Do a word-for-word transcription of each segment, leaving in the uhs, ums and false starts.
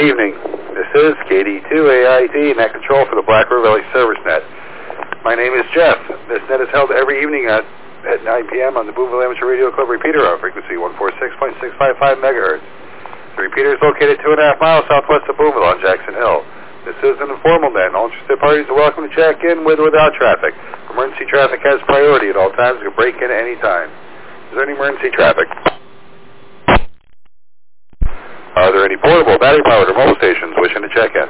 evening. This is K D two A I T, net control for the Black River Valley Service Net. My name is Jeff. This net is held every evening at, at nine p m on the Boonville Amateur Radio Club repeater on frequency one forty-six point six five five megahertz. The repeater is located two and a half miles southwest of Boonville on Jackson Hill. This is an informal net. All interested parties are welcome to check in with or without traffic. Emergency traffic has priority at all times. You can break in at any time. Is there any emergency traffic? Are there any portable, battery-powered, or mobile stations wishing to check in?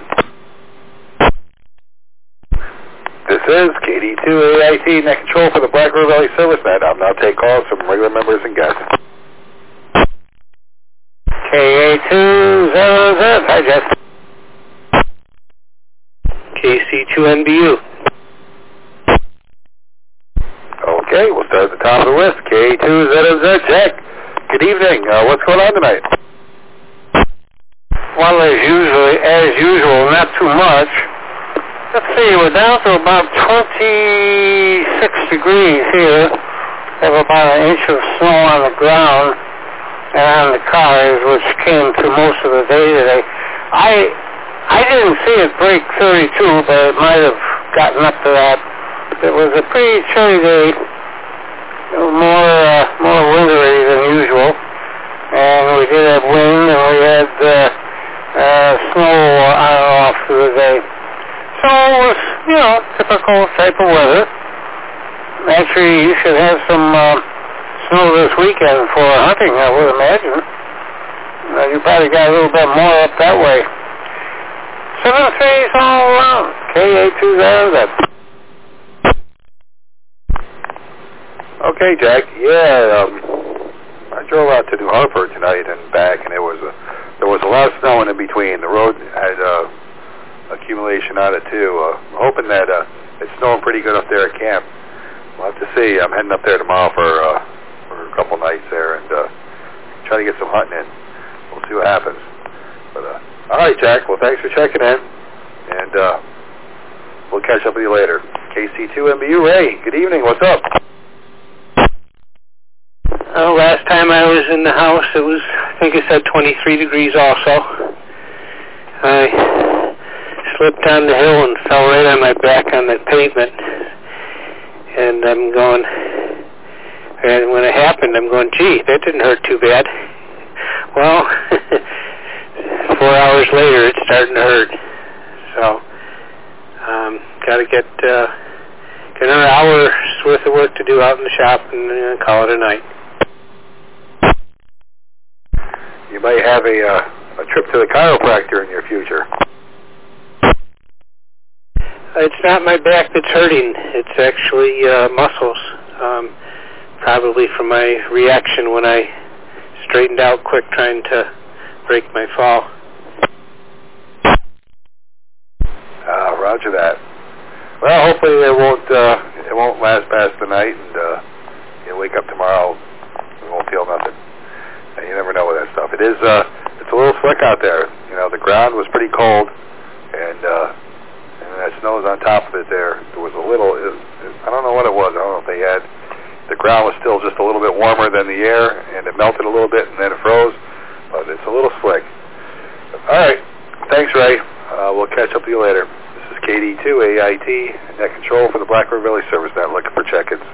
This is K D two A I T, net control for the Black River Valley Service Net. I'll now take calls from regular members and guests. K A two zero Z, hi Jeff. K C two N B U. Okay, we'll start at the top of the list. K A two Z Z, check. Good evening. Uh, what's going on tonight? Well, as usually, as usual, not too much. Let's see, we're down to about twenty-six degrees here. We have about an inch of snow on the ground and on the cars, which came through most of the day today. I I didn't see it break thirty-two, but it might have gotten up to that. It was a pretty chilly day, more uh, more wintery than usual, and we did have wind, and we had uh, Uh, snow on and off through the day. So it was, you know, typical type of weather. Actually, you should have some uh, snow this weekend for hunting, I would imagine. Uh, you probably got a little bit more up that way. Seven threes all around. K A two zero Z. Okay, Jack. Yeah, um, I drove out to New Hartford tonight and back, and it was a There was a lot of snow in between. The road had uh, accumulation on it, too. Uh, I'm hoping that uh, it's snowing pretty good up there at camp. We'll have to see. I'm heading up there tomorrow for, uh, for a couple nights there and uh, try to get some hunting in. We'll see what happens. But uh, all right, Jack. Well, thanks for checking in, and uh, we'll catch up with you later. K C two M B U, Ray. Good evening. What's up? Uh, last time I was in the house, it was, I think it said twenty-three degrees also. I slipped down the hill and fell right on my back on the pavement. And I'm going, and when it happened, I'm going, gee, that didn't hurt too bad. Well, four hours later, it's starting to hurt. So, um, got to get, uh, get another hour's worth of work to do out in the shop and uh, call it a night. You might have a, uh, a trip to the chiropractor in your future. It's not my back that's hurting. It's actually uh, muscles. Um, probably from my reaction when I straightened out quick trying to break my fall. Uh, roger that. Well, hopefully it won't uh, it won't last past the night, and uh, you'll wake up tomorrow and won't feel nothing. And you never know with that stuff. It is uh, it's a little slick out there. You know, the ground was pretty cold, and uh, and that snow is on top of it. There, there was a little. It, it, I don't know what it was. I don't know if they had. The ground was still just a little bit warmer than the air, and it melted a little bit, and then it froze. But it's a little slick. All right. Thanks, Ray. Uh, we'll catch up with you later. This is K D two A I T, net control for the Black River Valley Service Net, looking for check-ins.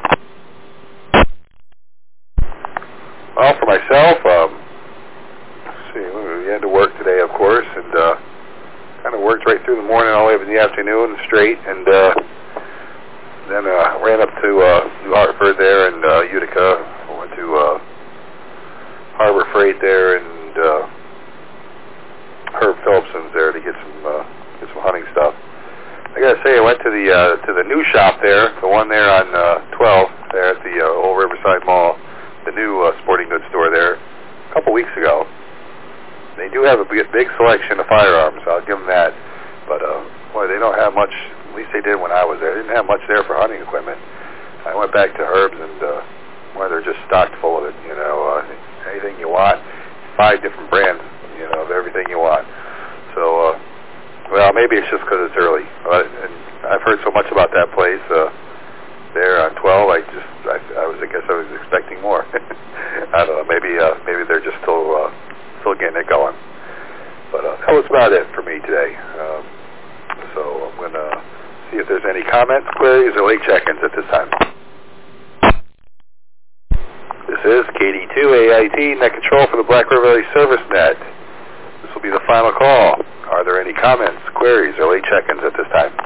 Well, for myself, um, let's see, we had to work today, of course, and uh, kind of worked right through the morning all the way up in the afternoon straight, and uh, then uh, ran up to uh, New Hartford there and uh, Utica. Went to uh, Harbor Freight there and uh, Herb Phillipson's there to get some uh, get some hunting stuff. I gotta say, I went to the uh, to the new shop there, the one there on uh, twelve, there at the uh, Old Riverside Mall, the new uh, sporting goods store there, a couple weeks ago. They do have a big, big selection of firearms, I'll give them that. But, uh, boy, they don't have much, at least they did when I was there. They didn't have much there for hunting equipment. I went back to Herb's and, uh, boy, they're just stocked full of it, you know, uh, anything you want, five different brands, you know, of everything you want. So, uh, well, maybe it's just because it's early. But, and I've heard so much about that place, uh, there on twelve, I just, I, I was, I guess I was expecting more. I don't know, maybe, uh, maybe they're just still, uh, still getting it going. But, uh, that was that's about it for me today. Um, so I'm going to see if there's any comments, queries, or late check-ins at this time. This is K D two A I T, Net Control for the Black River Valley Service Net. This will be the final call. Are there any comments, queries, or late check-ins at this time?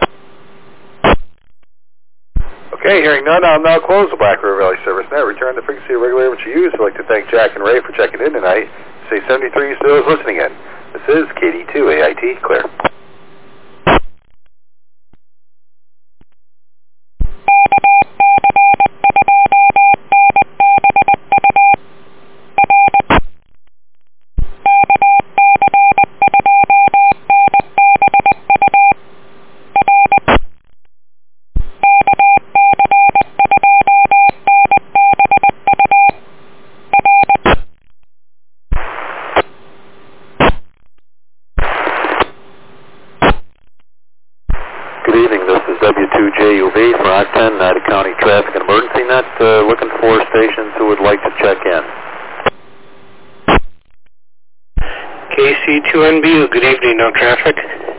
Okay, hearing none, I'll now close the Black River Valley Service Net. Return the frequency regulator which you use. I'd like to thank Jack and Ray for checking in tonight. Say seventy-three still is listening in. This is K D two A I T, clear. W two J U V for O C ten, Nevada County Traffic and Emergency Net, uh, looking for stations who would like to check in. K C two N B, good evening, no traffic.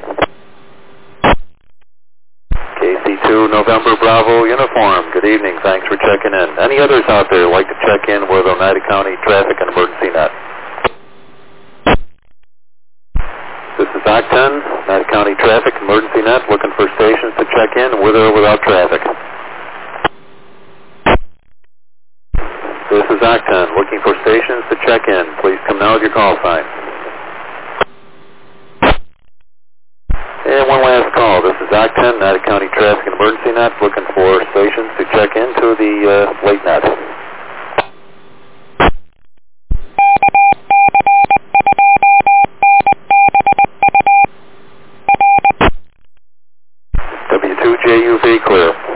K C two November Bravo Uniform, good evening, thanks for checking in. Any others out there like to check in with Oneida County Traffic and Emergency Net? This is O C ten, Oneida County Traffic Emergency Net, looking for stations to check in with or without traffic. This is O C ten, looking for stations to check in. Please come now with your call sign. And one last call. This is O C ten, Oneida County Traffic and Emergency Net, looking for stations to check into the uh, late net. W two J U V clear.